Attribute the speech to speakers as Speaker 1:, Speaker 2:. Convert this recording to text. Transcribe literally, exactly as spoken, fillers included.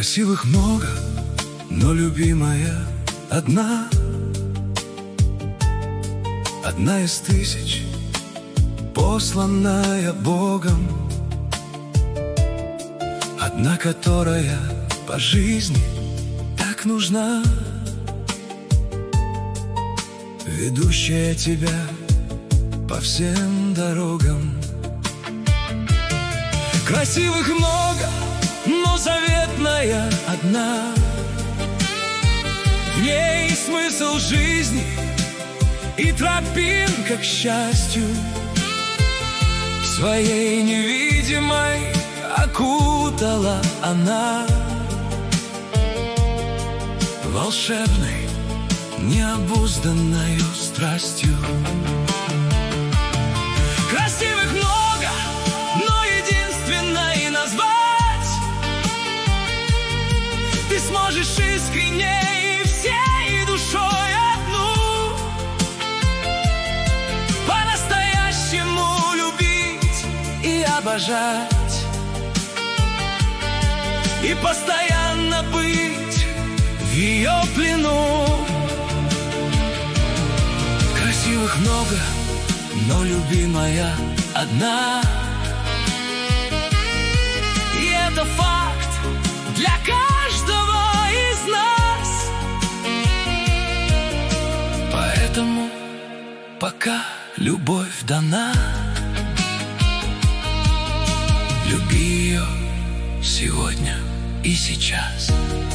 Speaker 1: Красивых много, но любимая одна. Одна из тысяч, посланная Богом. Одна, которая по жизни так нужна, ведущая тебя по всем дорогам. Красивых много, но заветная одна. В ней смысл жизни и тропинка к счастью. Своей невидимой окутала она волшебной, необузданной страстью. Красивых много, но единственной назвать ты сможешь искренне и всей душой одну. По-настоящему любить и обожать, и постоянно быть в ее плену. Красивых много, но любимая одна. И это факт для каждого из нас. Поэтому пока любовь дана, люби ее сегодня и сейчас.